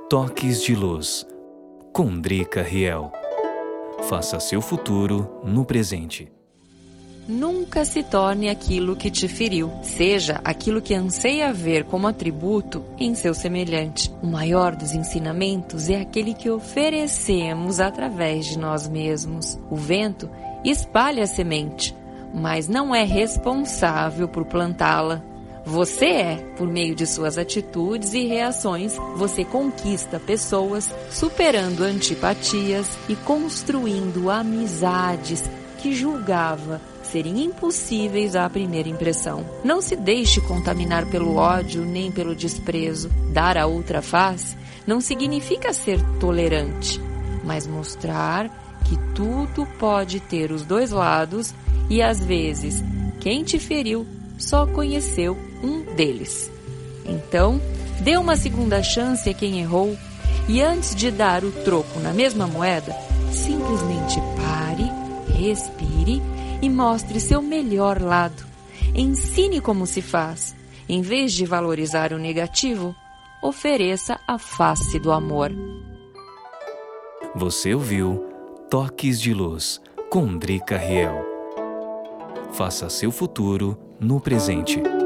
Toques de Luz, com Drica Riel. Faça seu futuro no presente. Nunca se torne aquilo que te feriu. Seja aquilo que anseia ver como atributo em seu semelhante. O maior dos ensinamentos é aquele que oferecemos através de nós mesmos. O vento espalha a semente, mas não é responsável por plantá-la. Você é, por meio de suas atitudes e reações, você conquista pessoas, superando antipatias e construindo amizades que julgava serem impossíveis à primeira impressão. Não se deixe contaminar pelo ódio nem pelo desprezo. Dar a outra face não significa ser tolerante, mas mostrar que tudo pode ter os dois lados e, às vezes, quem te feriu só conheceu um deles. Então, dê uma segunda chance a quem errou e, antes de dar o troco na mesma moeda, simplesmente pare, respire e mostre seu melhor lado. Ensine como se faz. Em vez de valorizar o negativo, ofereça a face do amor. Você ouviu Toques de Luz, com Drica Riel. Faça seu futuro no presente.